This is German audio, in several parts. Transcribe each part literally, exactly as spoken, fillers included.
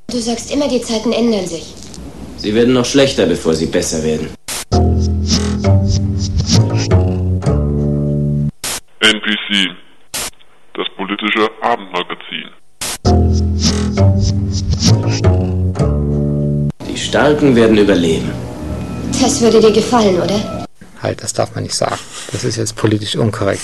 Du sagst immer, die Zeiten ändern sich. Sie werden noch schlechter, bevor sie besser werden. N P C, das politische Abendmagazin. Die Starken werden überleben. Das würde dir gefallen, oder? Halt, das darf man nicht sagen. Das ist jetzt politisch unkorrekt.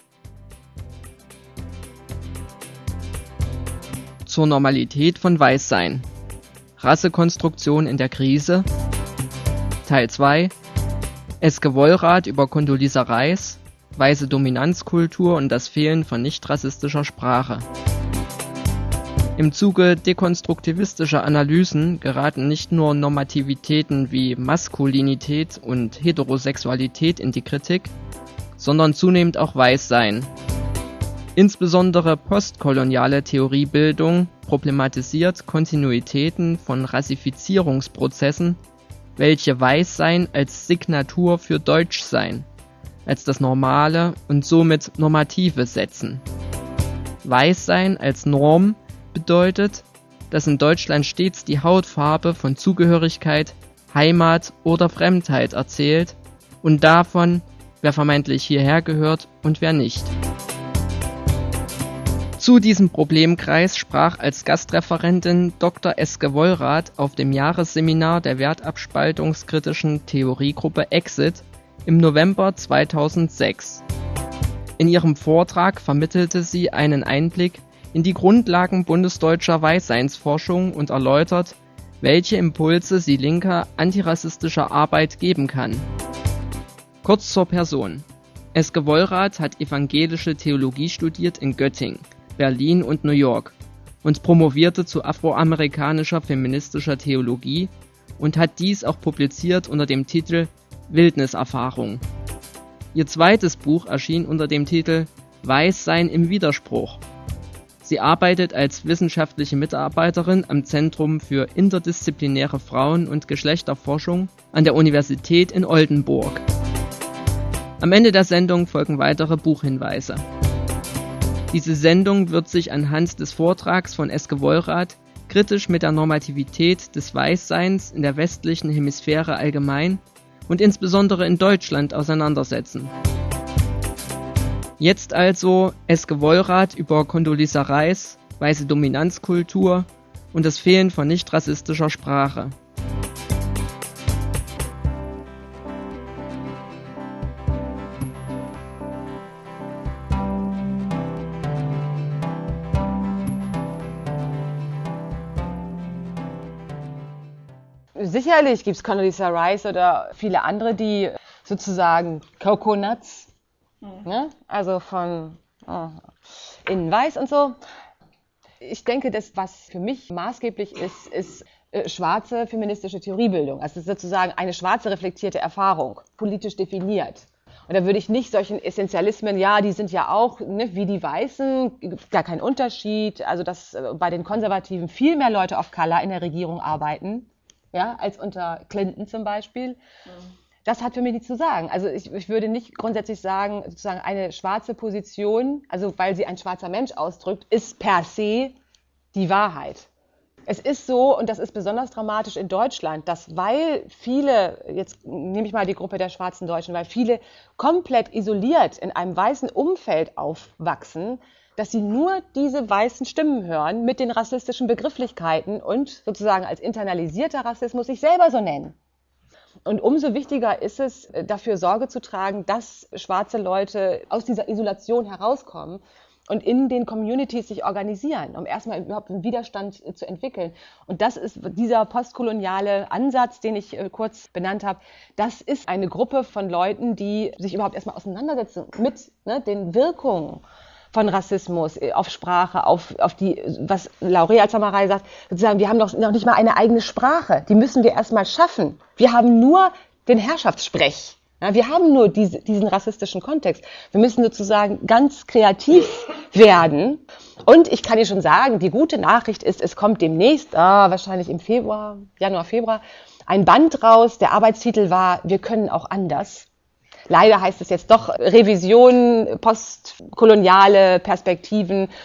Zur Normalität von Weißsein. Rassekonstruktion in der Krise. Teil zwei. Eske Wollrath über Condoleezza Rice. Weiße Dominanzkultur und das Fehlen von nicht-rassistischer Sprache. Im Zuge dekonstruktivistischer Analysen geraten nicht nur Normativitäten wie Maskulinität und Heterosexualität in die Kritik, sondern zunehmend auch Weißsein. Insbesondere postkoloniale Theoriebildung problematisiert Kontinuitäten von Rassifizierungsprozessen, welche Weißsein als Signatur für Deutschsein, als das Normale und somit Normative setzen. Weißsein als Norm bedeutet, dass in Deutschland stets die Hautfarbe von Zugehörigkeit, Heimat oder Fremdheit erzählt und davon, wer vermeintlich hierher gehört und wer nicht. Zu diesem Problemkreis sprach als Gastreferentin Doktor Eske Wollrath auf dem Jahresseminar der wertabspaltungskritischen Theoriegruppe Exit im November zweitausendsechs. In ihrem Vortrag vermittelte sie einen Einblick in die Grundlagen bundesdeutscher Weißseinsforschung und erläutert, welche Impulse sie linker antirassistischer Arbeit geben kann. Kurz zur Person. Eske Wollrath hat evangelische Theologie studiert in Göttingen, Berlin und New York und promovierte zu afroamerikanischer feministischer Theologie und hat dies auch publiziert unter dem Titel Wildniserfahrung. Ihr zweites Buch erschien unter dem Titel Weißsein im Widerspruch. Sie arbeitet als wissenschaftliche Mitarbeiterin am Zentrum für interdisziplinäre Frauen- und Geschlechterforschung an der Universität in Oldenburg. Am Ende der Sendung folgen weitere Buchhinweise. Diese Sendung wird sich anhand des Vortrags von Eske Wollrath kritisch mit der Normativität des Weißseins in der westlichen Hemisphäre allgemein und insbesondere in Deutschland auseinandersetzen. Jetzt also Eske Wollrath über Condoleezza Rice, weiße Dominanzkultur und das Fehlen von nicht-rassistischer Sprache. Sicherlich gibt es Condoleezza Rice oder viele andere, die sozusagen Coconuts, mhm. ne? also von oh, innen weiß und so. Ich denke, das, was für mich maßgeblich ist, ist äh, schwarze feministische Theoriebildung. Also sozusagen eine schwarze reflektierte Erfahrung, politisch definiert. Und da würde ich nicht solchen Essentialismen, ja, die sind ja auch, ne, wie die Weißen, gar kein Unterschied. Also dass äh, bei den Konservativen viel mehr Leute of Color in der Regierung arbeiten. Ja, als unter Clinton zum Beispiel. Das hat für mich nichts zu sagen. Also ich, ich würde nicht grundsätzlich sagen, sozusagen eine schwarze Position, also weil sie ein schwarzer Mensch ausdrückt, ist per se die Wahrheit. Es ist so, und das ist besonders dramatisch in Deutschland, dass weil viele, jetzt nehme ich mal die Gruppe der schwarzen Deutschen, weil viele komplett isoliert in einem weißen Umfeld aufwachsen, dass sie nur diese weißen Stimmen hören mit den rassistischen Begrifflichkeiten und sozusagen als internalisierter Rassismus sich selber so nennen. Und umso wichtiger ist es, dafür Sorge zu tragen, dass schwarze Leute aus dieser Isolation herauskommen und in den Communities sich organisieren, um erstmal überhaupt einen Widerstand zu entwickeln. Und das ist dieser postkoloniale Ansatz, den ich kurz benannt habe. Das ist eine Gruppe von Leuten, die sich überhaupt erstmal auseinandersetzen mit ne, den Wirkungen von Rassismus auf Sprache, auf, auf die, was Laurea Zamarei sagt, sozusagen, wir haben noch, noch nicht mal eine eigene Sprache. Die müssen wir erstmal schaffen. Wir haben nur den Herrschaftssprech. Ja, wir haben nur diese, diesen rassistischen Kontext. Wir müssen sozusagen ganz kreativ werden. Und ich kann dir schon sagen, die gute Nachricht ist, es kommt demnächst, ah, wahrscheinlich im Februar, Januar, Februar, ein Band raus. Der Arbeitstitel war, wir können auch anders. Leider heißt es jetzt doch Revision, postkoloniale Perspektiven.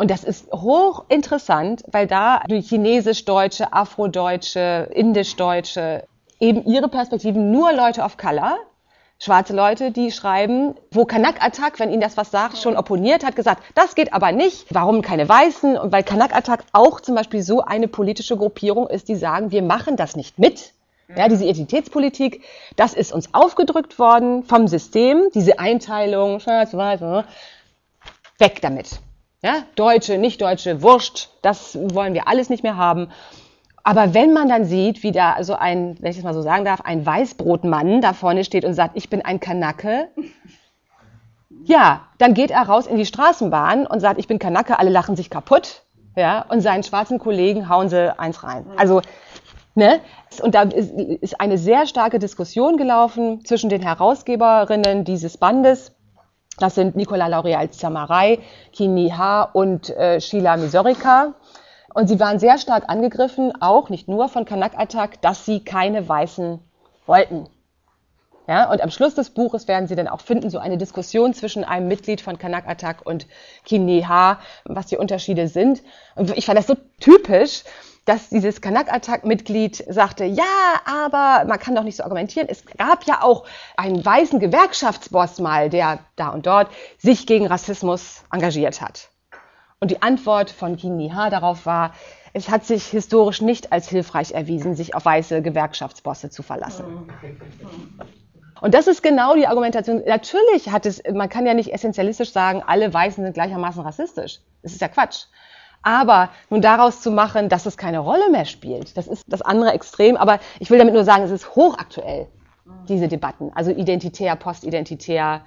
Und das ist hochinteressant, weil da die Chinesisch-Deutsche, Afrodeutsche, Indisch-Deutsche, eben ihre Perspektiven, nur Leute of Color, schwarze Leute, die schreiben, wo Kanak Attack, wenn ihnen das was sagt, schon opponiert hat, gesagt, das geht aber nicht, warum keine Weißen? Und weil Kanak Attack auch zum Beispiel so eine politische Gruppierung ist, die sagen, wir machen das nicht mit. Ja, diese Identitätspolitik, das ist uns aufgedrückt worden vom System, diese Einteilung, schwarz, weiß, weg damit. Ja, Deutsche, Nicht-Deutsche, Wurscht, das wollen wir alles nicht mehr haben. Aber wenn man dann sieht, wie da so ein, wenn ich das mal so sagen darf, ein Weißbrotmann da vorne steht und sagt, ich bin ein Kanake, ja, dann geht er raus in die Straßenbahn und sagt, ich bin Kanake, alle lachen sich kaputt, ja, und seinen schwarzen Kollegen hauen sie eins rein. Also, ne, und da ist, ist eine sehr starke Diskussion gelaufen zwischen den Herausgeberinnen dieses Bandes. Das sind Nicola L'Oreal-Zamaray, Qin Ni Ha und äh, Sheila Misorika. Und sie waren sehr stark angegriffen, auch nicht nur von Kanak Attack, dass sie keine Weißen wollten. Ja, und am Schluss des Buches werden Sie dann auch finden, so eine Diskussion zwischen einem Mitglied von Kanak Attack und Qin Ni Ha, was die Unterschiede sind. Und ich fand das so typisch, dass dieses Kanak Attack-Mitglied sagte, ja, aber man kann doch nicht so argumentieren. Es gab ja auch einen weißen Gewerkschaftsboss mal, der da und dort sich gegen Rassismus engagiert hat. Und die Antwort von Qin Ni Ha darauf war, es hat sich historisch nicht als hilfreich erwiesen, sich auf weiße Gewerkschaftsbosse zu verlassen. Und das ist genau die Argumentation. Natürlich hat es, man kann ja nicht essentialistisch sagen, alle Weißen sind gleichermaßen rassistisch. Das ist ja Quatsch. Aber nun daraus zu machen, dass es keine Rolle mehr spielt, das ist das andere Extrem. Aber ich will damit nur sagen, es ist hochaktuell, diese Debatten. Also identitär, postidentitär.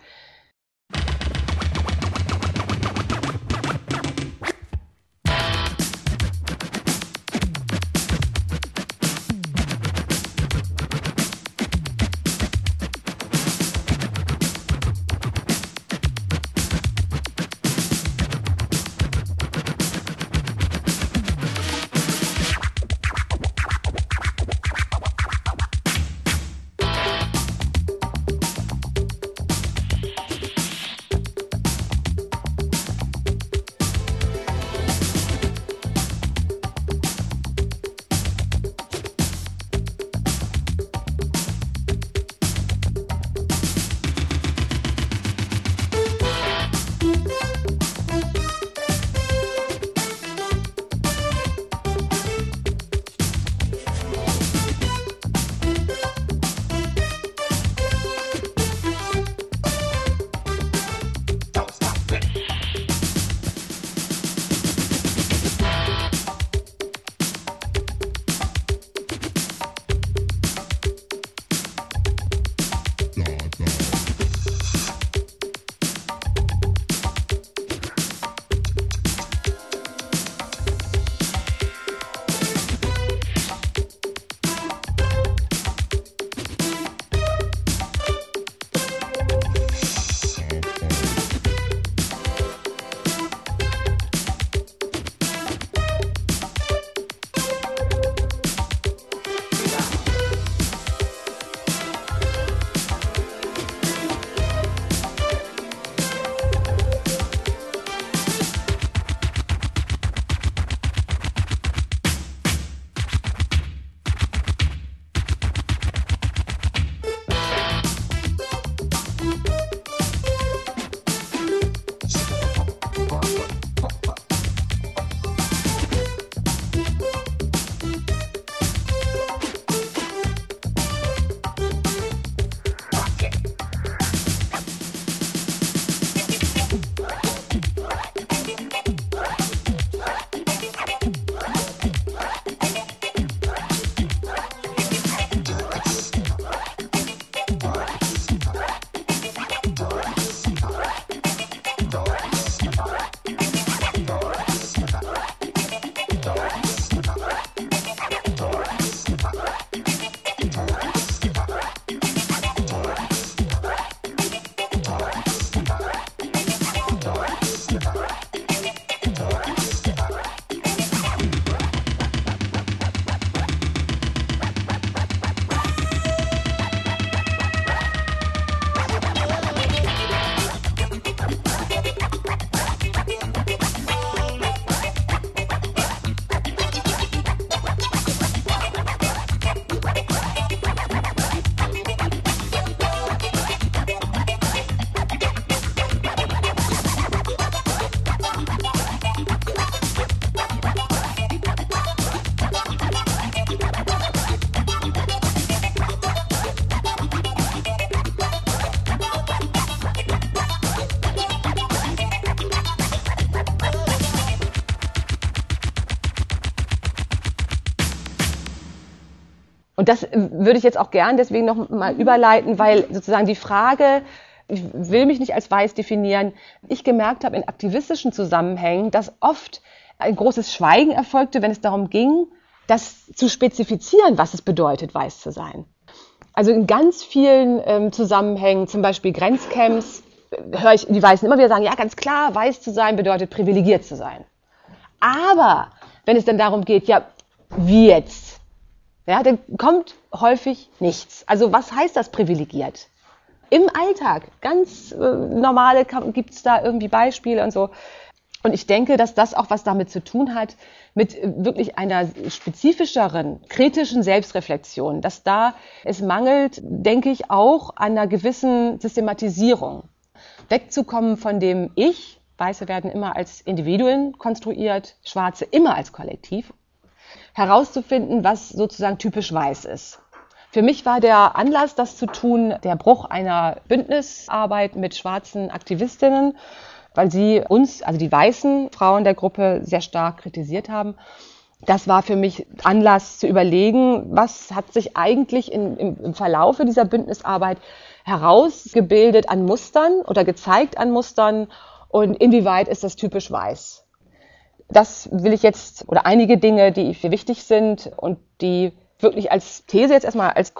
Und das würde ich jetzt auch gern deswegen noch mal überleiten, weil sozusagen die Frage, ich will mich nicht als weiß definieren, ich gemerkt habe in aktivistischen Zusammenhängen, dass oft ein großes Schweigen erfolgte, wenn es darum ging, das zu spezifizieren, was es bedeutet, weiß zu sein. Also in ganz vielen ähm, Zusammenhängen, zum Beispiel Grenzcamps, äh, höre ich die Weißen immer wieder sagen, ja ganz klar, weiß zu sein bedeutet privilegiert zu sein. Aber wenn es dann darum geht, ja, wie jetzt? Ja, dann kommt häufig nichts. Also was heißt das privilegiert? Im Alltag, ganz äh, normale, gibt es da irgendwie Beispiele und so. Und ich denke, dass das auch was damit zu tun hat, mit wirklich einer spezifischeren, kritischen Selbstreflexion. Dass da es mangelt, denke ich, auch an einer gewissen Systematisierung. Wegzukommen von dem Ich, Weiße werden immer als Individuen konstruiert, Schwarze immer als Kollektiv, herauszufinden, was sozusagen typisch weiß ist. Für mich war der Anlass, das zu tun, der Bruch einer Bündnisarbeit mit schwarzen Aktivistinnen, weil sie uns, also die weißen Frauen der Gruppe, sehr stark kritisiert haben. Das war für mich Anlass zu überlegen, was hat sich eigentlich in, im, im Verlaufe dieser Bündnisarbeit herausgebildet an Mustern oder gezeigt an Mustern und inwieweit ist das typisch weiß. Das will ich jetzt, oder einige Dinge, die für wichtig sind und die wirklich als These jetzt erstmal als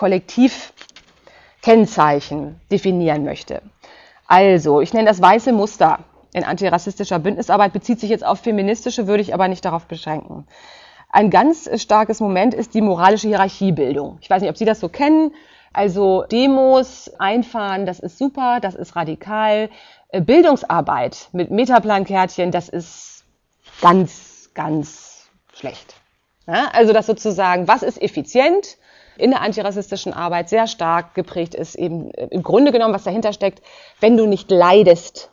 Kollektivkennzeichen definieren möchte. Also, ich nenne das weiße Muster in antirassistischer Bündnisarbeit, bezieht sich jetzt auf feministische, würde ich aber nicht darauf beschränken. Ein ganz starkes Moment ist die moralische Hierarchiebildung. Ich weiß nicht, ob Sie das so kennen. Also Demos einfahren, das ist super, das ist radikal. Bildungsarbeit mit Metaplankärtchen, das ist ganz, ganz schlecht. Ja, also das sozusagen, was ist effizient in der antirassistischen Arbeit sehr stark geprägt ist, eben im Grunde genommen, was dahinter steckt, wenn du nicht leidest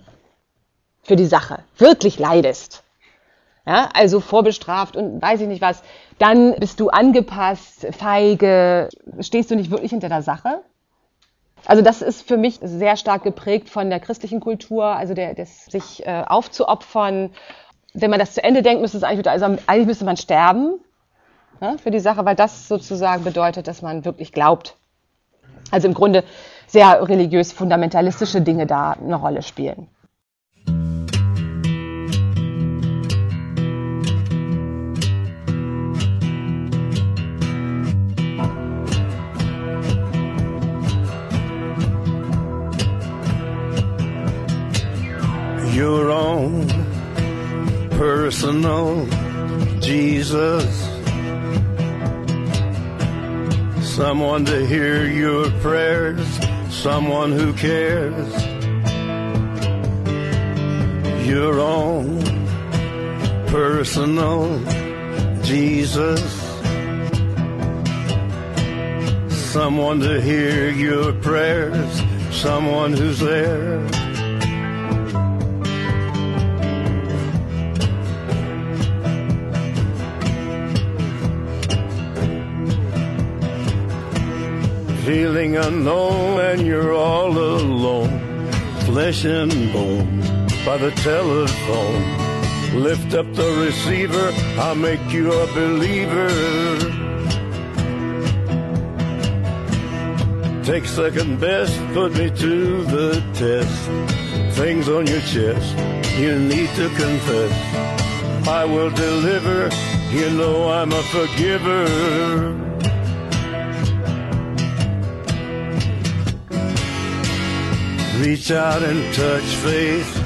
für die Sache, wirklich leidest, ja, also vorbestraft und weiß ich nicht was, dann bist du angepasst, feige, stehst du nicht wirklich hinter der Sache. Also das ist für mich sehr stark geprägt von der christlichen Kultur, also der, des sich äh, aufzuopfern. Wenn man das zu Ende denkt, müsste es eigentlich, also eigentlich müsste man sterben, ja, für die Sache, weil das sozusagen bedeutet, dass man wirklich glaubt. Also im Grunde sehr religiös fundamentalistische Dinge da eine Rolle spielen. Your own personal Jesus, someone to hear your prayers, someone who cares. Your own personal Jesus, someone to hear your prayers, someone who's there. Feeling unknown and you're all alone, flesh and bone by the telephone. Lift up the receiver, I'll make you a believer. Take second best, put me to the test. Things on your chest, you need to confess. I will deliver, you know I'm a forgiver. Reach out and touch faith.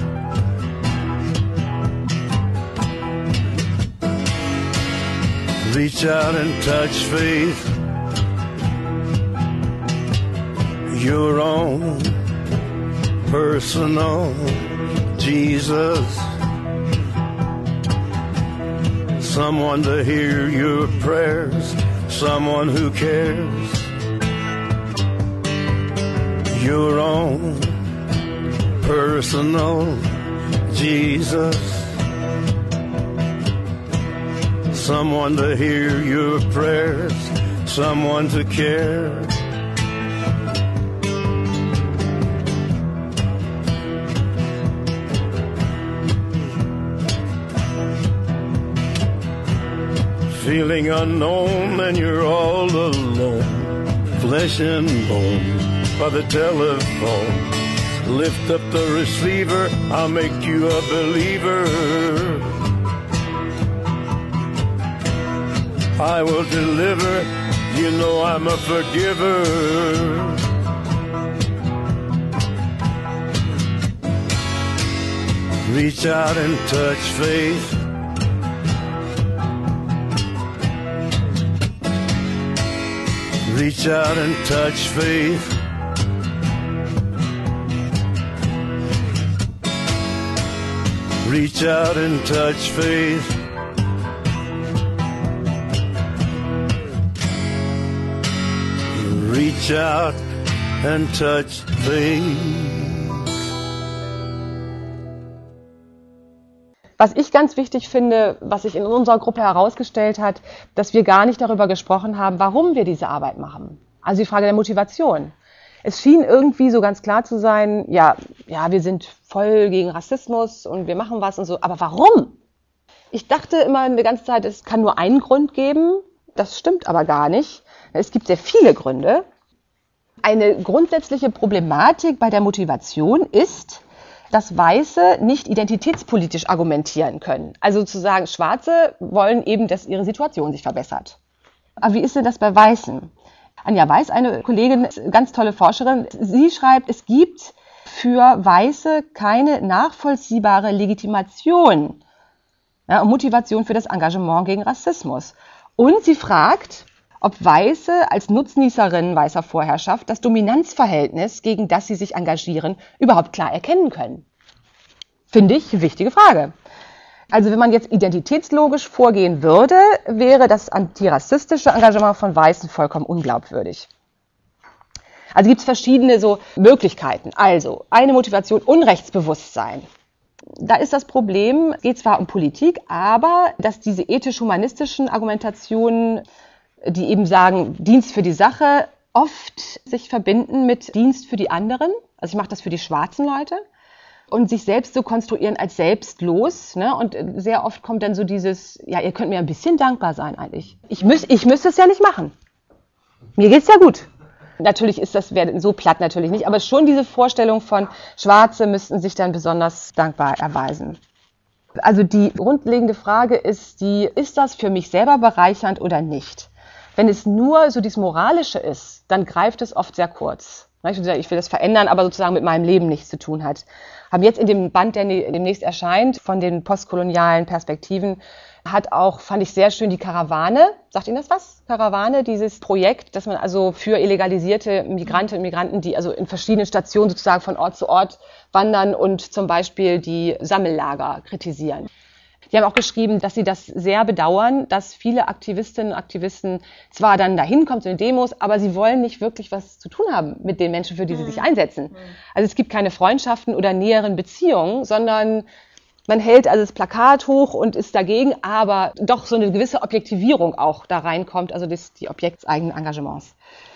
Reach out and touch faith. Your own personal Jesus. Someone to hear your prayers, someone who cares. Your own personal Jesus, someone to hear your prayers, someone to care. feeling unknown and you're all alone, flesh and bone by the telephone. Lift up the receiver, I'll make you a believer. I will deliver, you know I'm a forgiver. Reach out and touch faith. Reach out and touch faith. Reach out and touch faith. Reach out and touch faith. Was ich ganz wichtig finde, was sich in unserer Gruppe herausgestellt hat, dass wir gar nicht darüber gesprochen haben, warum wir diese Arbeit machen. Also die Frage der Motivation. Es schien irgendwie so ganz klar zu sein, ja, ja, wir sind voll gegen Rassismus und wir machen was und so. Aber warum? Ich dachte immer eine ganze Zeit, es kann nur einen Grund geben. Das stimmt aber gar nicht. Es gibt sehr viele Gründe. Eine grundsätzliche Problematik bei der Motivation ist, dass Weiße nicht identitätspolitisch argumentieren können. Also zu sagen, Schwarze wollen eben, dass ihre Situation sich verbessert. Aber wie ist denn das bei Weißen? Anja Weiß, eine Kollegin, ganz tolle Forscherin, sie schreibt, es gibt für Weiße keine nachvollziehbare Legitimation, ja, und Motivation für das Engagement gegen Rassismus. Und sie fragt, ob Weiße als Nutznießerinnen weißer Vorherrschaft das Dominanzverhältnis, gegen das sie sich engagieren, überhaupt klar erkennen können. Finde ich eine wichtige Frage. Also wenn man jetzt identitätslogisch vorgehen würde, wäre das antirassistische Engagement von Weißen vollkommen unglaubwürdig. Also gibt es verschiedene so Möglichkeiten. Also eine Motivation, Unrechtsbewusstsein. Da ist das Problem, es geht zwar um Politik, aber dass diese ethisch-humanistischen Argumentationen, die eben sagen, Dienst für die Sache, oft sich verbinden mit Dienst für die anderen. Also ich mache das für die schwarzen Leute. Und sich selbst so konstruieren als selbstlos. Ne? Und sehr oft kommt dann so dieses, ja, ihr könnt mir ein bisschen dankbar sein eigentlich. Ich, müß, ich müsste es ja nicht machen. Mir geht's ja gut. Natürlich ist das so platt natürlich nicht, aber schon diese Vorstellung von Schwarze müssten sich dann besonders dankbar erweisen. Also die grundlegende Frage ist die, ist das für mich selber bereichernd oder nicht? Wenn es nur so dieses Moralische ist, dann greift es oft sehr kurz. Ich will das verändern, aber sozusagen mit meinem Leben nichts zu tun hat. Haben jetzt in dem Band, der demnächst erscheint, von den postkolonialen Perspektiven, hat auch, fand ich sehr schön, die Karawane. Sagt Ihnen das was? Karawane, dieses Projekt, dass man also für illegalisierte Migrantinnen und Migranten, die also in verschiedenen Stationen sozusagen von Ort zu Ort wandern und zum Beispiel die Sammellager kritisieren. Die haben auch geschrieben, dass sie das sehr bedauern, dass viele Aktivistinnen und Aktivisten zwar dann dahin kommen zu den Demos, aber sie wollen nicht wirklich was zu tun haben mit den Menschen, für die sie sich einsetzen. Also es gibt keine Freundschaften oder näheren Beziehungen, sondern man hält also das Plakat hoch und ist dagegen, aber doch so eine gewisse Objektivierung auch da reinkommt, also das, die objektseigenen Engagements.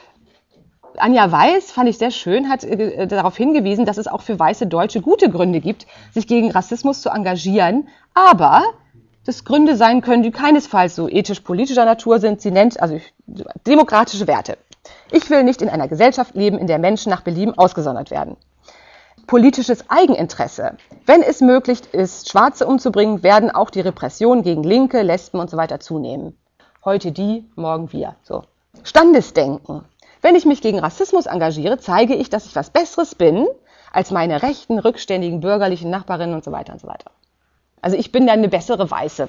Anja Weiß, fand ich sehr schön, hat äh, darauf hingewiesen, dass es auch für weiße Deutsche gute Gründe gibt, sich gegen Rassismus zu engagieren, aber das Gründe sein können, die keinesfalls so ethisch-politischer Natur sind. Sie nennt also demokratische Werte. Ich will nicht in einer Gesellschaft leben, in der Menschen nach Belieben ausgesondert werden. Politisches Eigeninteresse. Wenn es möglich ist, Schwarze umzubringen, werden auch die Repressionen gegen Linke, Lesben und so weiter zunehmen. Heute die, morgen wir. So. Standesdenken. Wenn ich mich gegen Rassismus engagiere, zeige ich, dass ich was Besseres bin als meine rechten, rückständigen, bürgerlichen Nachbarinnen und so weiter und so weiter. Also ich bin dann eine bessere Weiße.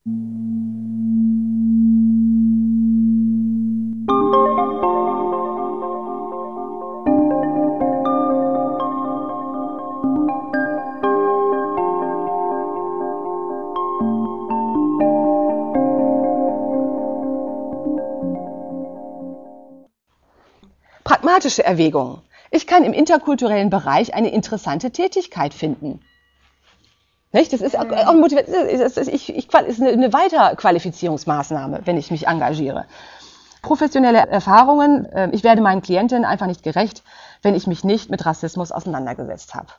Pragmatische Erwägungen. Ich kann im interkulturellen Bereich eine interessante Tätigkeit finden. Nicht? Das ist auch ein Motiv- das ist, ich, ich, ist eine Weiterqualifizierungsmaßnahme, wenn ich mich engagiere. Professionelle Erfahrungen. Ich werde meinen Klientinnen einfach nicht gerecht, wenn ich mich nicht mit Rassismus auseinandergesetzt habe.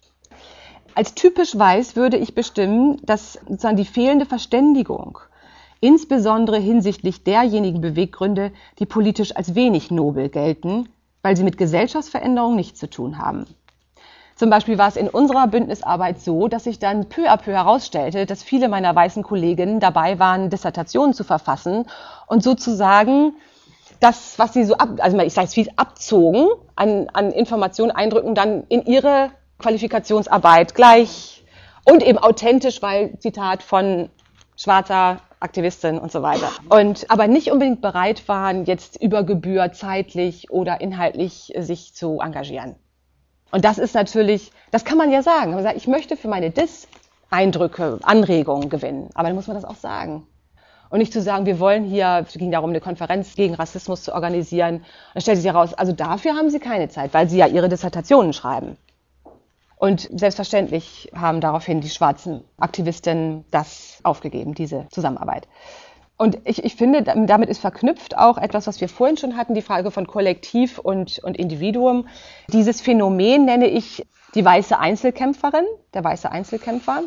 Als typisch weiß würde ich bestimmen, dass sozusagen die fehlende Verständigung insbesondere hinsichtlich derjenigen Beweggründe, die politisch als wenig nobel gelten, weil sie mit Gesellschaftsveränderung nichts zu tun haben. Zum Beispiel war es in unserer Bündnisarbeit so, dass sich dann peu à peu herausstellte, dass viele meiner weißen Kolleginnen dabei waren, Dissertationen zu verfassen und sozusagen das, was sie so ab, also ich sage es viel abzogen, an, an Informationen, Eindrücken, dann in ihre Qualifikationsarbeit gleich und eben authentisch, weil, Zitat, von schwarzer Aktivistin und so weiter. Und aber nicht unbedingt bereit waren, jetzt über Gebühr zeitlich oder inhaltlich sich zu engagieren. Und das ist natürlich, das kann man ja sagen. Man sagt, ich möchte für meine Dis Eindrücke, Anregungen gewinnen. Aber dann muss man das auch sagen. Und nicht zu sagen, wir wollen hier, es ging darum, eine Konferenz gegen Rassismus zu organisieren. Dann stellt sich heraus, also dafür haben sie keine Zeit, weil sie ja ihre Dissertationen schreiben. Und selbstverständlich haben daraufhin die schwarzen Aktivistinnen das aufgegeben, diese Zusammenarbeit. Und ich, ich finde, damit ist verknüpft auch etwas, was wir vorhin schon hatten, die Frage von Kollektiv und, und Individuum. Dieses Phänomen nenne ich die weiße Einzelkämpferin, der weiße Einzelkämpfer.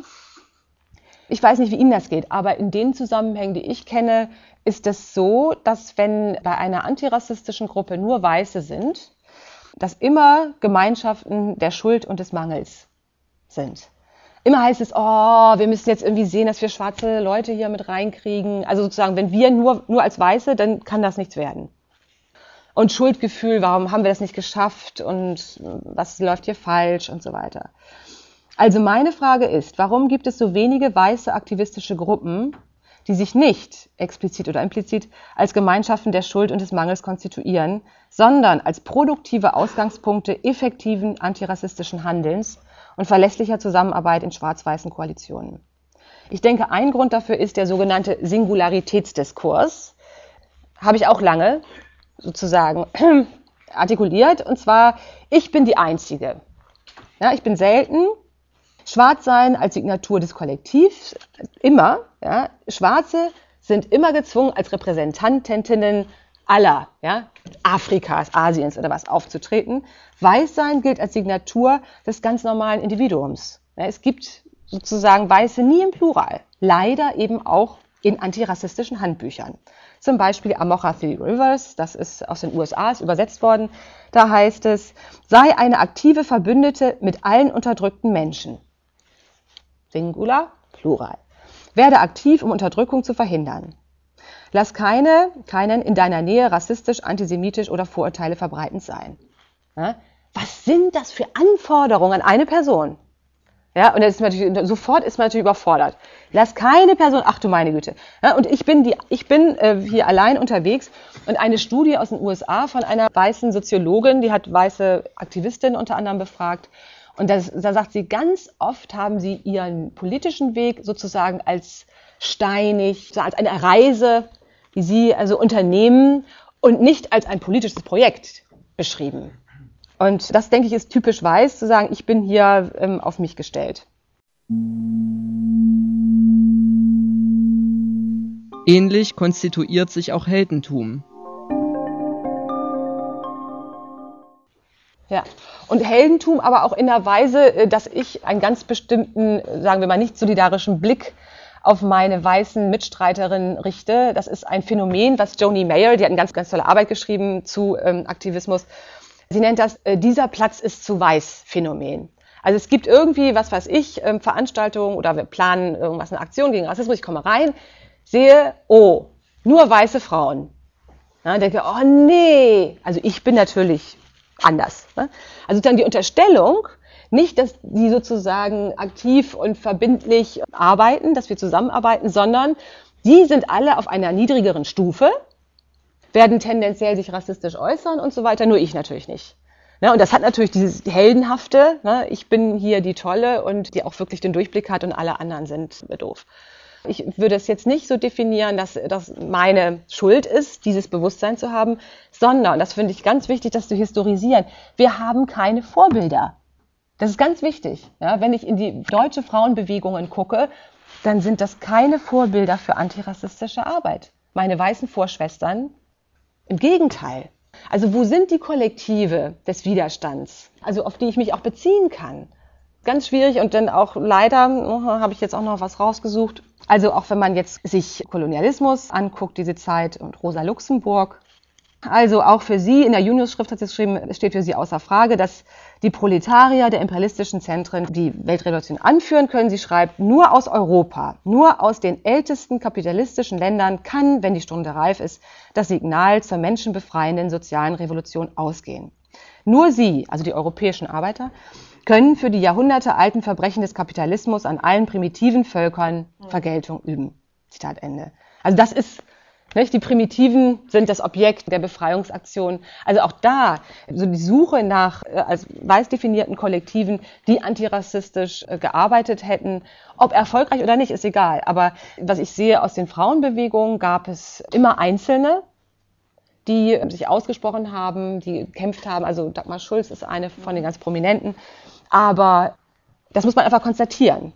Ich weiß nicht, wie Ihnen das geht, aber in den Zusammenhängen, die ich kenne, ist es so, dass wenn bei einer antirassistischen Gruppe nur Weiße sind, dass immer Gemeinschaften der Schuld und des Mangels sind. Immer heißt es, oh, wir müssen jetzt irgendwie sehen, dass wir schwarze Leute hier mit reinkriegen. Also sozusagen, wenn wir nur, nur als Weiße, dann kann das nichts werden. Und Schuldgefühl, warum haben wir das nicht geschafft und was läuft hier falsch und so weiter. Also meine Frage ist, warum gibt es so wenige weiße aktivistische Gruppen, die sich nicht explizit oder implizit als Gemeinschaften der Schuld und des Mangels konstituieren, sondern als produktive Ausgangspunkte effektiven antirassistischen Handelns und verlässlicher Zusammenarbeit in schwarz-weißen Koalitionen. Ich denke, ein Grund dafür ist der sogenannte Singularitätsdiskurs. Habe ich auch lange sozusagen artikuliert. Und zwar, ich bin die Einzige. Ja, ich bin selten. Schwarz sein als Signatur des Kollektivs, immer. Ja, Schwarze sind immer gezwungen, als Repräsentantinnen aller, ja, Afrikas, Asiens oder was aufzutreten. Weißsein gilt als Signatur des ganz normalen Individuums. Ja, es gibt sozusagen Weiße nie im Plural. Leider eben auch in antirassistischen Handbüchern. Zum Beispiel Amocha Three Rivers, das ist aus den U S A, ist übersetzt worden. Da heißt es, sei eine aktive Verbündete mit allen unterdrückten Menschen. Singular, Plural. Werde aktiv, um Unterdrückung zu verhindern. Lass keine, keinen in deiner Nähe rassistisch, antisemitisch oder Vorurteile verbreitend sein. Ja? Was sind das für Anforderungen an eine Person? Ja, und das ist natürlich, sofort ist man natürlich überfordert. Lass keine Person, ach du meine Güte. Ja, und ich bin, die, ich bin äh, hier allein unterwegs und eine Studie aus den U S A von einer weißen Soziologin, die hat weiße Aktivistinnen unter anderem befragt. Und das, da sagt sie, ganz oft haben sie ihren politischen Weg sozusagen als steinig, als eine Reise, die sie also unternehmen und nicht als ein politisches Projekt beschrieben. Und das, denke ich, ist typisch weiß, zu sagen, ich bin hier ähm, auf mich gestellt. Ähnlich konstituiert sich auch Heldentum. Ja, und Heldentum aber auch in der Weise, dass ich einen ganz bestimmten, sagen wir mal, nicht solidarischen Blick auf meine weißen Mitstreiterinnen richte. Das ist ein Phänomen, was Joni Mayer, die hat eine ganz, ganz tolle Arbeit geschrieben zu ähm, Aktivismus. Sie nennt das, äh, dieser Platz ist zu weiß Phänomen. Also es gibt irgendwie, was weiß ich, ähm, Veranstaltungen oder wir planen irgendwas, eine Aktion gegen Rassismus. Ich komme rein, sehe, oh, nur weiße Frauen. Ja, denke, oh nee, also ich bin natürlich anders. Ne? Also dann die Unterstellung, nicht, dass die sozusagen aktiv und verbindlich arbeiten, dass wir zusammenarbeiten, sondern die sind alle auf einer niedrigeren Stufe, werden tendenziell sich rassistisch äußern und so weiter, nur ich natürlich nicht. Ne? Und das hat natürlich dieses Heldenhafte, ne? Ich bin hier die Tolle und die auch wirklich den Durchblick hat und alle anderen sind doof. Ich würde es jetzt nicht so definieren, dass das meine Schuld ist, dieses Bewusstsein zu haben, sondern, das finde ich ganz wichtig, das zu historisieren, wir haben keine Vorbilder. Das ist ganz wichtig. Ja, wenn ich in die deutsche Frauenbewegungen gucke, dann sind das keine Vorbilder für antirassistische Arbeit. Meine weißen Vorschwestern, im Gegenteil. Also wo sind die Kollektive des Widerstands, also auf die ich mich auch beziehen kann? Ganz schwierig und dann auch leider, oh, habe ich jetzt auch noch was rausgesucht. Also auch wenn man jetzt sich Kolonialismus anguckt, diese Zeit und Rosa Luxemburg. Also auch für sie, in der Junius-Schrift hat sie geschrieben, es steht für sie außer Frage, dass die Proletarier der imperialistischen Zentren die Weltrevolution anführen können. Sie schreibt, nur aus Europa, nur aus den ältesten kapitalistischen Ländern kann, wenn die Stunde reif ist, das Signal zur menschenbefreienden sozialen Revolution ausgehen. Nur sie, also die europäischen Arbeiter, können für die jahrhundertealten Verbrechen des Kapitalismus an allen primitiven Völkern Vergeltung üben. Zitat Ende. Also das ist, nicht, die Primitiven sind das Objekt der Befreiungsaktion. Also auch da, so die Suche nach äh, als weiß definierten Kollektiven, die antirassistisch äh, gearbeitet hätten, ob erfolgreich oder nicht, ist egal. Aber was ich sehe aus den Frauenbewegungen, gab es immer Einzelne, die sich ausgesprochen haben, die gekämpft haben. Also Dagmar Schulz ist eine von den ganz Prominenten. Aber das muss man einfach konstatieren.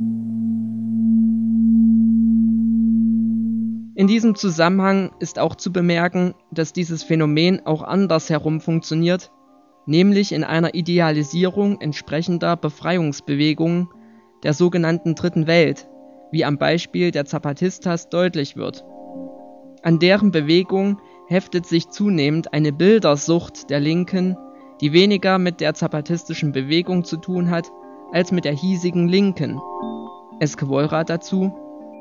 In diesem Zusammenhang ist auch zu bemerken, dass dieses Phänomen auch andersherum funktioniert, nämlich in einer Idealisierung entsprechender Befreiungsbewegungen der sogenannten Dritten Welt, wie am Beispiel der Zapatistas deutlich wird. An deren Bewegung heftet sich zunehmend eine Bildersucht der Linken, die weniger mit der zapatistischen Bewegung zu tun hat, als mit der hiesigen Linken. Eske Wollrath dazu.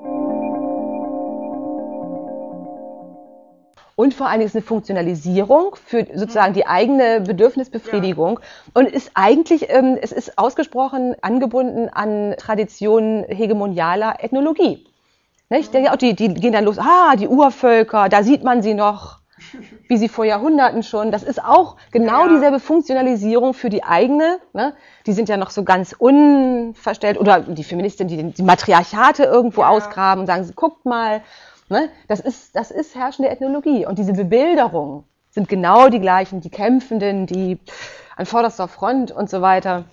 Und vor allen Dingen ist eine Funktionalisierung für sozusagen die eigene Bedürfnisbefriedigung und ist eigentlich, ähm, es ist ausgesprochen angebunden an Traditionen hegemonialer Ethnologie. Nicht? Die, die, die gehen dann los, ah, die Urvölker, da sieht man sie noch, wie sie vor Jahrhunderten schon. Das ist auch genau ja. dieselbe Funktionalisierung für die eigene. Ne? Die sind ja noch so ganz unverstellt. Oder die Feministinnen, die die Matriarchate irgendwo ja. ausgraben und sagen, guckt mal. Ne? Das ist, das ist herrschende Ethnologie. Und diese Bebilderungen sind genau die gleichen. Die Kämpfenden, die an vorderster Front und so weiter.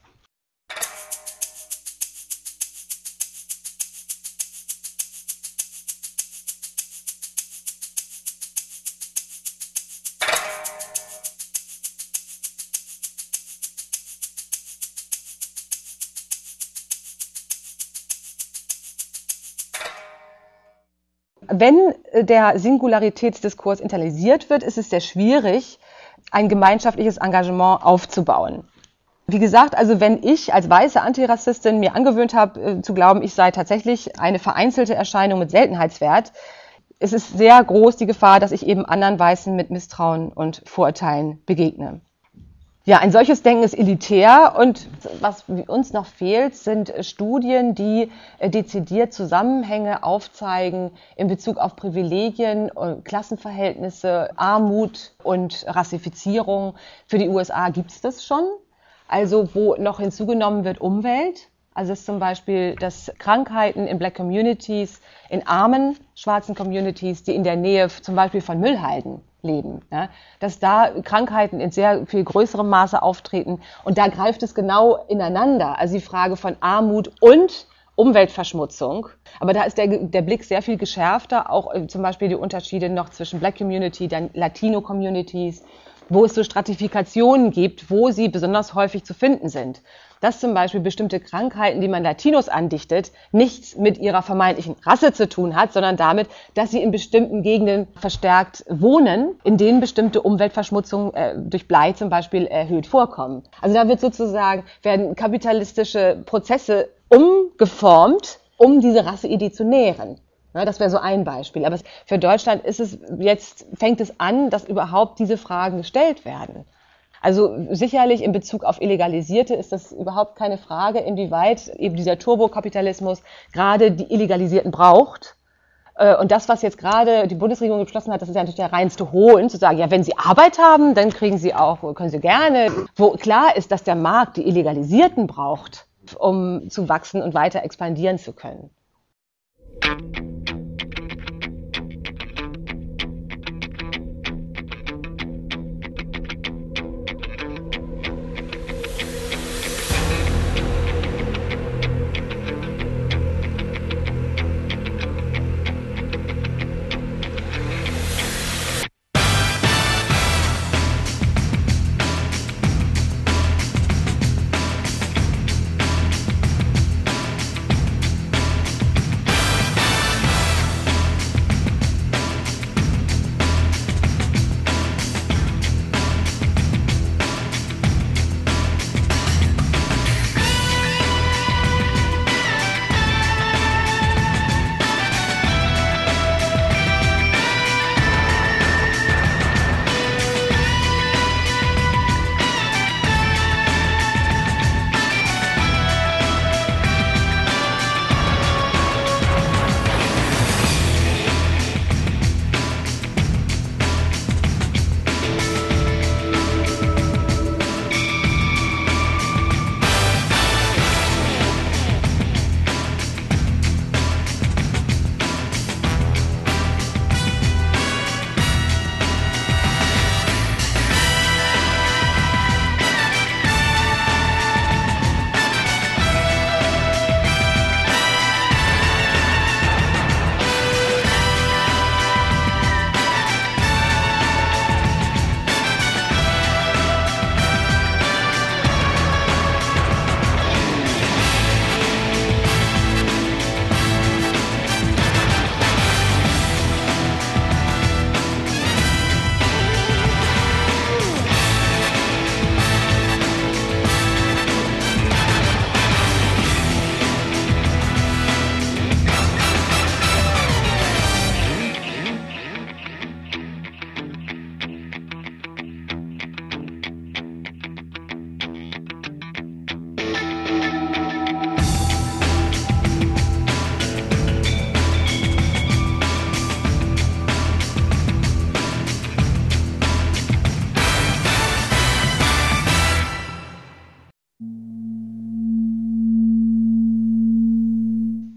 Wenn der Singularitätsdiskurs internalisiert wird, ist es sehr schwierig, ein gemeinschaftliches Engagement aufzubauen. Wie gesagt, also wenn ich als weiße Antirassistin mir angewöhnt habe, zu glauben, ich sei tatsächlich eine vereinzelte Erscheinung mit Seltenheitswert, ist es sehr groß die Gefahr, dass ich eben anderen Weißen mit Misstrauen und Vorurteilen begegne. Ja, ein solches Denken ist elitär und was uns noch fehlt, sind Studien, die dezidiert Zusammenhänge aufzeigen in Bezug auf Privilegien, Klassenverhältnisse, Armut und Rassifizierung. Für die U S A gibt es das schon, also wo noch hinzugenommen wird Umwelt. Also das ist zum Beispiel, dass Krankheiten in Black Communities, in armen schwarzen Communities, die in der Nähe zum Beispiel von Müllhalden leben, ja, dass da Krankheiten in sehr viel größerem Maße auftreten und da greift es genau ineinander, also die Frage von Armut und Umweltverschmutzung, aber da ist der, der Blick sehr viel geschärfter, auch äh, zum Beispiel die Unterschiede noch zwischen Black Community, dann Latino Communities, wo es so Stratifikationen gibt, wo sie besonders häufig zu finden sind. Dass zum Beispiel bestimmte Krankheiten, die man Latinos andichtet, nichts mit ihrer vermeintlichen Rasse zu tun hat, sondern damit, dass sie in bestimmten Gegenden verstärkt wohnen, in denen bestimmte Umweltverschmutzungen äh, durch Blei zum Beispiel erhöht vorkommen. Also da wird sozusagen, werden kapitalistische Prozesse umgeformt, um diese Rasseidee zu nähren. Ja, das wäre so ein Beispiel. Aber für Deutschland ist es jetzt, fängt es an, dass überhaupt diese Fragen gestellt werden. Also sicherlich in Bezug auf Illegalisierte ist das überhaupt keine Frage, inwieweit eben dieser Turbokapitalismus gerade die Illegalisierten braucht. Und das, was jetzt gerade die Bundesregierung beschlossen hat, das ist ja natürlich der reinste Hohn, zu sagen, ja, wenn sie Arbeit haben, dann kriegen sie auch, können sie gerne. Wo klar ist, dass der Markt die Illegalisierten braucht, um zu wachsen und weiter expandieren zu können.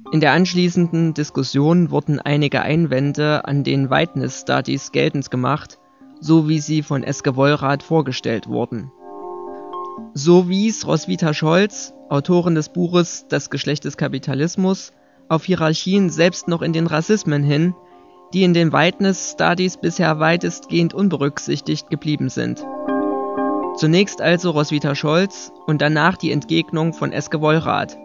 In der anschließenden Diskussion wurden einige Einwände an den Whiteness Studies geltend gemacht, so wie sie von Eske Wollrath vorgestellt wurden. So wies Roswitha Scholz, Autorin des Buches Das Geschlecht des Kapitalismus, auf Hierarchien selbst noch in den Rassismen hin, die in den Whiteness Studies bisher weitestgehend unberücksichtigt geblieben sind. Zunächst also Roswitha Scholz und danach die Entgegnung von Eske Wollrath.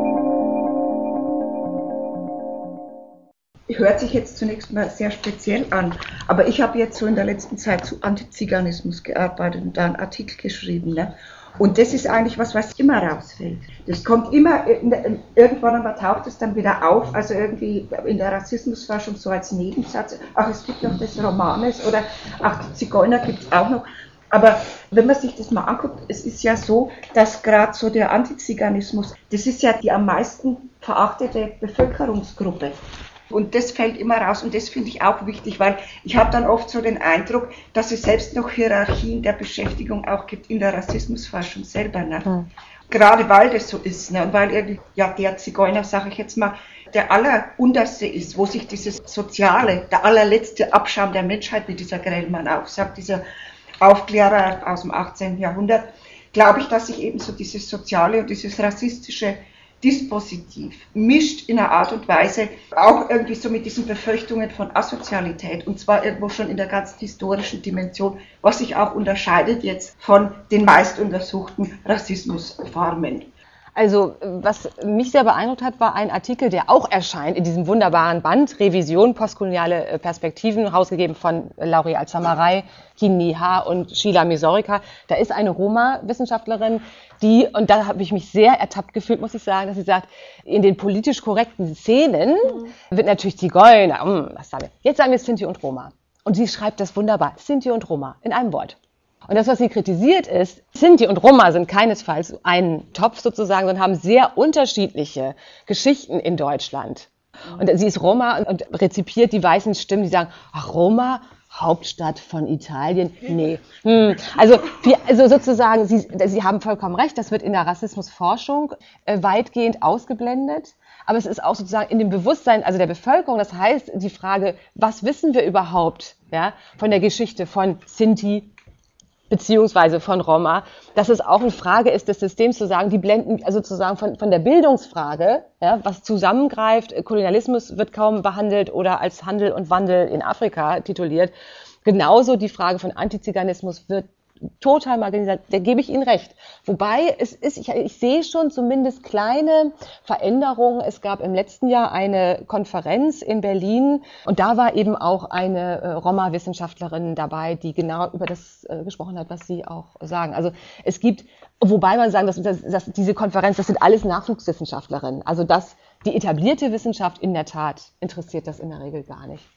Hört sich jetzt zunächst mal sehr speziell an, aber ich habe jetzt so in der letzten Zeit zu Antiziganismus gearbeitet und da einen Artikel geschrieben. Ne? Und das ist eigentlich was, was immer rausfällt. Das kommt immer, irgendwann einmal taucht es dann wieder auf, also irgendwie in der Rassismusforschung so als Nebensatz. Ach, es gibt noch das Romanes oder ach, die Zigeuner gibt es auch noch. Aber wenn man sich das mal anguckt, es ist ja so, dass gerade so der Antiziganismus, das ist ja die am meisten verachtete Bevölkerungsgruppe. Und das fällt immer raus und das finde ich auch wichtig, weil ich habe dann oft so den Eindruck, dass es selbst noch Hierarchien der Beschäftigung auch gibt in der Rassismusforschung selber. Ne? Mhm. Gerade weil das so ist, ne? Und weil irgendwie, ja, der Zigeuner, sage ich jetzt mal, der allerunterste ist, wo sich dieses Soziale, der allerletzte Abschaum der Menschheit, wie dieser Grellmann auch sagt, dieser Aufklärer aus dem achtzehnten Jahrhundert, glaube ich, dass sich eben so dieses Soziale und dieses rassistische Dispositiv mischt in einer Art und Weise auch irgendwie so mit diesen Befürchtungen von Asozialität und zwar irgendwo schon in der ganzen historischen Dimension, was sich auch unterscheidet jetzt von den meist untersuchten Rassismusformen. Also was mich sehr beeindruckt hat, war ein Artikel, der auch erscheint in diesem wunderbaren Band Revision postkoloniale Perspektiven, herausgegeben von Lauri Alzamarei, Kin Niha und Sheila Misorika. Da ist eine Roma-Wissenschaftlerin, die, und da habe ich mich sehr ertappt gefühlt, muss ich sagen, dass sie sagt, in den politisch korrekten Szenen mhm. wird natürlich Zigeuner, hm, was sagen wir? Jetzt sagen wir Sinti und Roma. Und sie schreibt das wunderbar, Sinti und Roma, in einem Wort. Und das, was sie kritisiert, ist, Sinti und Roma sind keinesfalls ein Topf sozusagen, sondern haben sehr unterschiedliche Geschichten in Deutschland. Und sie ist Roma und rezipiert die weißen Stimmen, die sagen, ach, Roma, Hauptstadt von Italien? Nee. Hm. Also, wir, also sozusagen, sie, sie haben vollkommen recht, das wird in der Rassismusforschung äh, weitgehend ausgeblendet. Aber es ist auch sozusagen in dem Bewusstsein, also der Bevölkerung, das heißt die Frage, was wissen wir überhaupt, ja, von der Geschichte von Sinti, beziehungsweise von Roma, dass es auch eine Frage ist des Systems zu sagen, die blenden, also sozusagen von, von der Bildungsfrage, ja, was zusammengreift, Kolonialismus wird kaum behandelt oder als Handel und Wandel in Afrika tituliert, genauso die Frage von Antiziganismus wird total marginalisiert, da gebe ich Ihnen recht. Wobei, es ist, ich, ich sehe schon zumindest kleine Veränderungen. Es gab im letzten Jahr eine Konferenz in Berlin und da war eben auch eine äh, Roma-Wissenschaftlerin dabei, die genau über das äh, gesprochen hat, was Sie auch sagen. Also es gibt, wobei man sagen, dass, dass, dass diese Konferenz, das sind alles Nachwuchswissenschaftlerinnen. Also das, die etablierte Wissenschaft in der Tat interessiert das in der Regel gar nicht.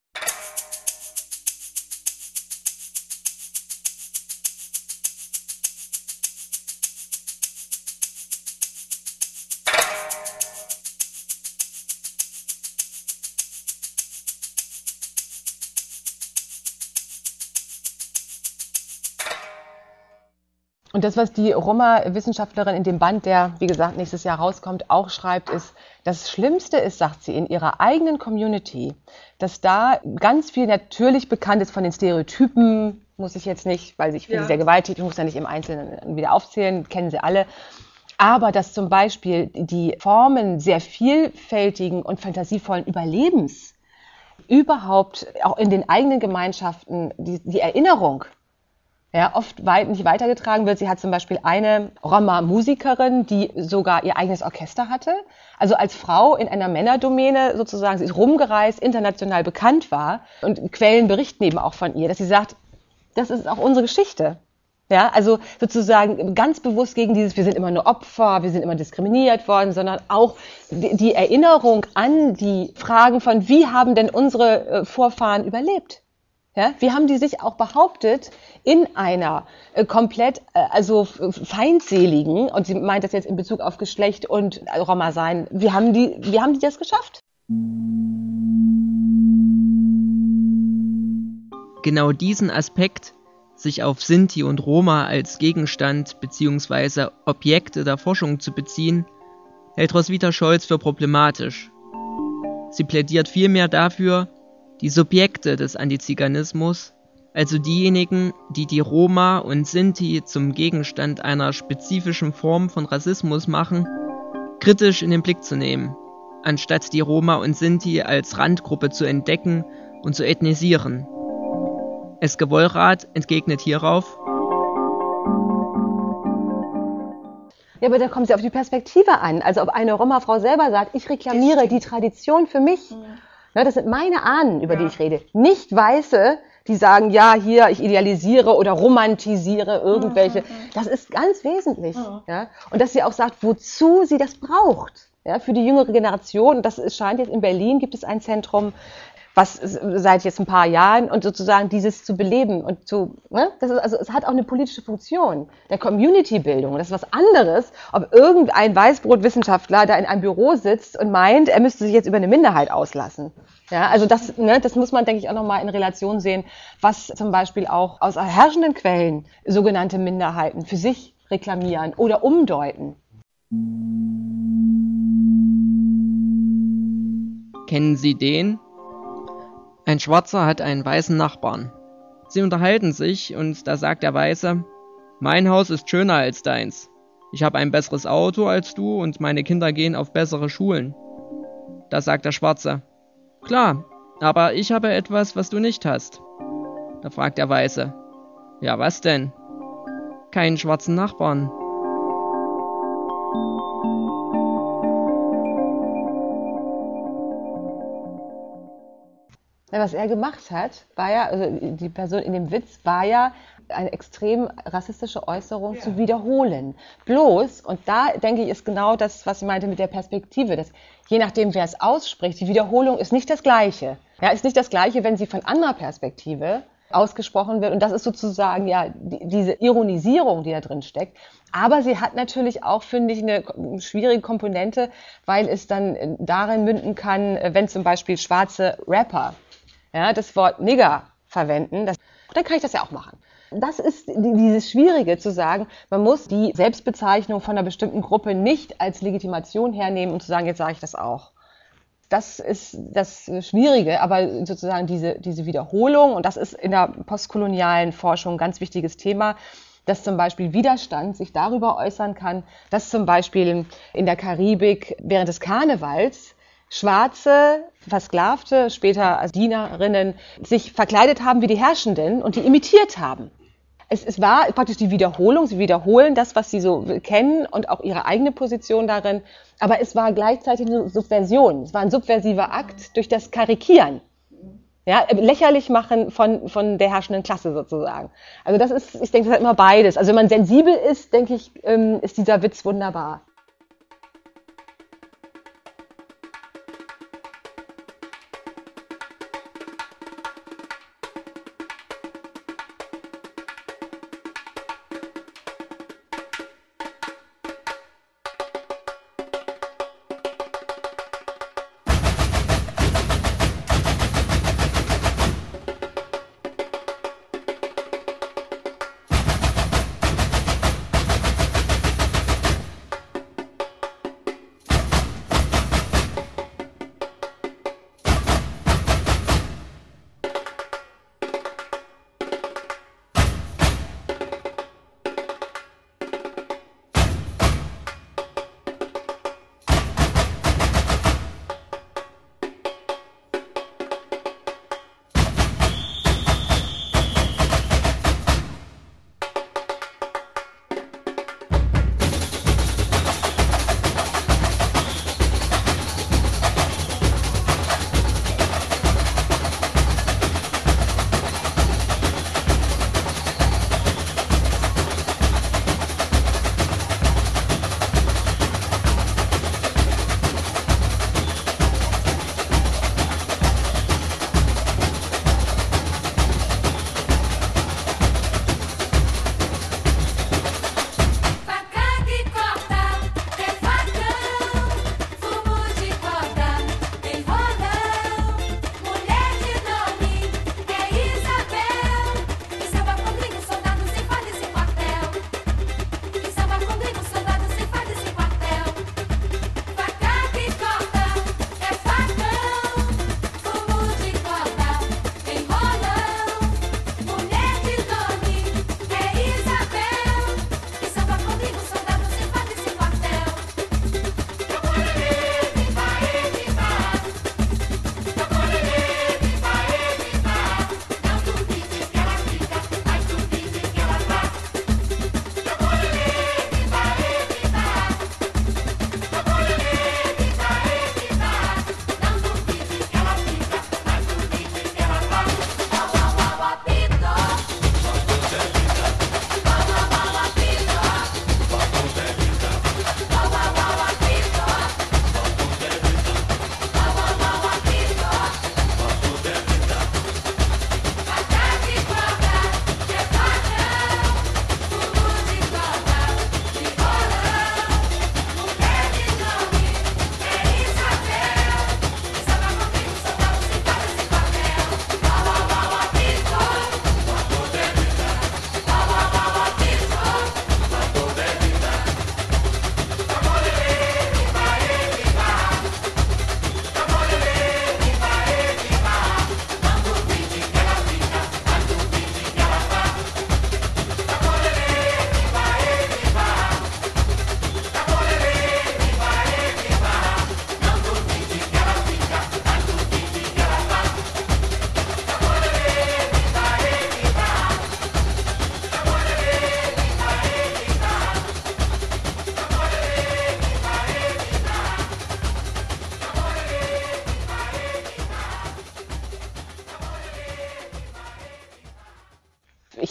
Und das, was die Roma-Wissenschaftlerin in dem Band, der, wie gesagt, nächstes Jahr rauskommt, auch schreibt, ist, das Schlimmste ist, sagt sie, in ihrer eigenen Community, dass da ganz viel natürlich bekannt ist von den Stereotypen, muss ich jetzt nicht, weil ich finde ja. sehr gewalttätig, ich muss ja nicht im Einzelnen wieder aufzählen, kennen sie alle. Aber dass zum Beispiel die Formen sehr vielfältigen und fantasievollen Überlebens überhaupt auch in den eigenen Gemeinschaften die, die Erinnerung ja, oft weit nicht weitergetragen wird. Sie hat zum Beispiel eine Roma-Musikerin, die sogar ihr eigenes Orchester hatte. Also als Frau in einer Männerdomäne sozusagen, sie ist rumgereist, international bekannt war. Und Quellen berichten eben auch von ihr, dass sie sagt, das ist auch unsere Geschichte. Ja, also sozusagen ganz bewusst gegen dieses, wir sind immer nur Opfer, wir sind immer diskriminiert worden, sondern auch die, die Erinnerung an die Fragen von, wie haben denn unsere Vorfahren überlebt? Ja, wie haben die sich auch behauptet in einer äh, komplett, äh, also feindseligen, und sie meint das jetzt in Bezug auf Geschlecht und äh, Roma sein, wie haben die, wie haben die das geschafft? Genau diesen Aspekt, sich auf Sinti und Roma als Gegenstand bzw. Objekte der Forschung zu beziehen, hält Roswitha Scholz für problematisch. Sie plädiert vielmehr dafür, die Subjekte des Antiziganismus, also diejenigen, die die Roma und Sinti zum Gegenstand einer spezifischen Form von Rassismus machen, kritisch in den Blick zu nehmen, anstatt die Roma und Sinti als Randgruppe zu entdecken und zu ethnisieren. Eske Wollrath entgegnet hierauf: Ja, aber da kommt es ja auf die Perspektive an. Also ob eine Roma-Frau selber sagt, ich reklamiere die Tradition für mich. Mhm. Na, das sind meine Ahnen, über ja. die ich rede. Nicht Weiße, die sagen, ja, hier, ich idealisiere oder romantisiere irgendwelche. Mhm. Das ist ganz wesentlich. Mhm. Ja? Und dass sie auch sagt, wozu sie das braucht. Ja, für die jüngere Generation. Das scheint jetzt in Berlin, gibt es ein Zentrum, was seit jetzt ein paar Jahren, und sozusagen dieses zu beleben und zu, ne? Das ist, also es hat auch eine politische Funktion der Community-Bildung. Das ist was anderes, ob irgendein Weißbrotwissenschaftler da in einem Büro sitzt und meint, er müsste sich jetzt über eine Minderheit auslassen. Ja, also das, ne, das muss man, denke ich, auch nochmal in Relation sehen, was zum Beispiel auch aus herrschenden Quellen sogenannte Minderheiten für sich reklamieren oder umdeuten. Kennen Sie den? Ein Schwarzer hat einen weißen Nachbarn. Sie unterhalten sich und da sagt der Weiße: Mein Haus ist schöner als deins. Ich habe ein besseres Auto als du und meine Kinder gehen auf bessere Schulen. Da sagt der Schwarze: Klar, aber ich habe etwas, was du nicht hast. Da fragt der Weiße: Ja, was denn? Keinen schwarzen Nachbarn. Was er gemacht hat, war ja, also die Person in dem Witz war ja eine extrem rassistische Äußerung ja. zu wiederholen. Bloß, und da denke ich, ist genau das, was ich meinte mit der Perspektive, dass je nachdem, wer es ausspricht, die Wiederholung ist nicht das Gleiche. Ja, ist nicht das Gleiche, wenn sie von anderer Perspektive ausgesprochen wird. Und das ist sozusagen ja die, diese Ironisierung, die da drin steckt. Aber sie hat natürlich auch, finde ich, eine schwierige Komponente, weil es dann darin münden kann, wenn zum Beispiel schwarze Rapper ja, das Wort Nigger verwenden, das, dann kann ich das ja auch machen. Das ist dieses Schwierige zu sagen, man muss die Selbstbezeichnung von einer bestimmten Gruppe nicht als Legitimation hernehmen und zu sagen, jetzt sage ich das auch. Das ist das Schwierige, aber sozusagen diese, diese Wiederholung, und das ist in der postkolonialen Forschung ein ganz wichtiges Thema, dass zum Beispiel Widerstand sich darüber äußern kann, dass zum Beispiel in der Karibik während des Karnevals Schwarze, Versklavte, später als Dienerinnen, sich verkleidet haben wie die Herrschenden und die imitiert haben. Es, es war praktisch die Wiederholung, sie wiederholen das, was sie so kennen und auch ihre eigene Position darin, aber es war gleichzeitig eine Subversion. Es war ein subversiver Akt durch das Karikieren. Ja, lächerlich machen von, von der herrschenden Klasse sozusagen. Also das ist, ich denke, das hat immer beides. Also wenn man sensibel ist, denke ich, ist dieser Witz wunderbar.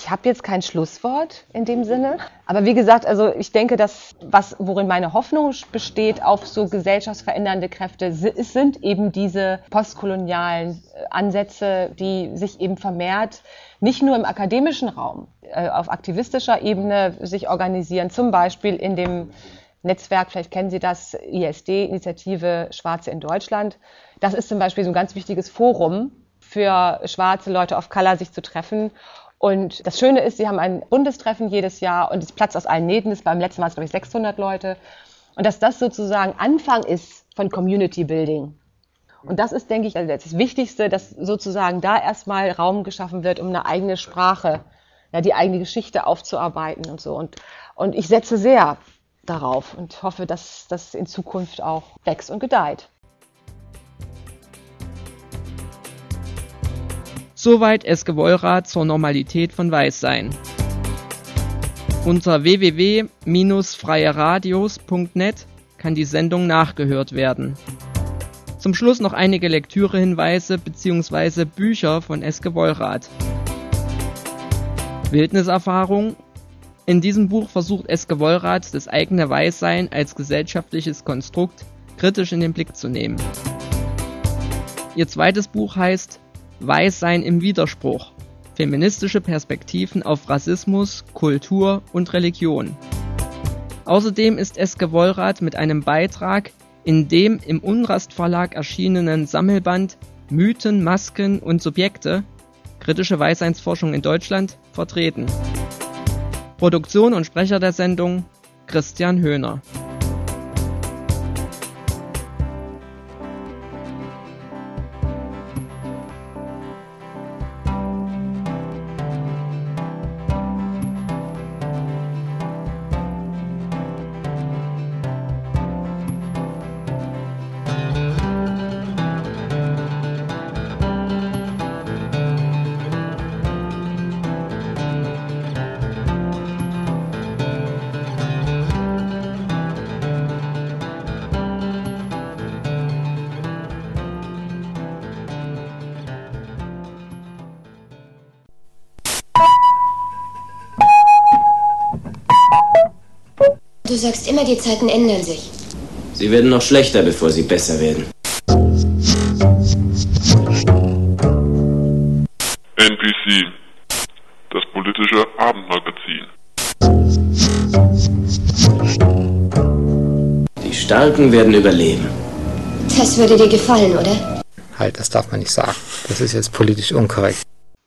Ich habe jetzt kein Schlusswort in dem Sinne. Aber wie gesagt, also ich denke, dass was, worin meine Hoffnung besteht auf so gesellschaftsverändernde Kräfte, es sind eben diese postkolonialen Ansätze, die sich eben vermehrt nicht nur im akademischen Raum, äh, auf aktivistischer Ebene sich organisieren, zum Beispiel in dem Netzwerk, vielleicht kennen Sie das, I S D, Initiative Schwarze in Deutschland. Das ist zum Beispiel so ein ganz wichtiges Forum für schwarze Leute of Color, sich zu treffen. Und das Schöne ist, sie haben ein Bundestreffen jedes Jahr und es platzt aus allen Nähten. Beim letzten Mal waren es, glaube ich, sechshundert Leute. Und dass das sozusagen Anfang ist von Community Building. Und das ist, denke ich, das Wichtigste, dass sozusagen da erstmal Raum geschaffen wird, um eine eigene Sprache, ja, die eigene Geschichte aufzuarbeiten und so. Und, und ich setze sehr darauf und hoffe, dass das in Zukunft auch wächst und gedeiht. Soweit Eske Wollrath zur Normalität von Weißsein. Unter w w w Bindestrich freie radios Punkt net kann die Sendung nachgehört werden. Zum Schluss noch einige Lektürehinweise bzw. Bücher von Eske Wollrath. Wildniserfahrung. In diesem Buch versucht Eske Wollrath, das eigene Weißsein als gesellschaftliches Konstrukt kritisch in den Blick zu nehmen. Ihr zweites Buch heißt Weißsein im Widerspruch. Feministische Perspektiven auf Rassismus, Kultur und Religion. Außerdem ist Eske Wollrath mit einem Beitrag in dem im Unrast Verlag erschienenen Sammelband Mythen, Masken und Subjekte – kritische Weißseinsforschung in Deutschland vertreten. Produktion und Sprecher der Sendung Christian Höhner. Du sagst immer, die Zeiten ändern sich. Sie werden noch schlechter, bevor sie besser werden. N P C, das politische Abendmagazin. Die Starken werden überleben. Das würde dir gefallen, oder? Halt, das darf man nicht sagen. Das ist jetzt politisch unkorrekt.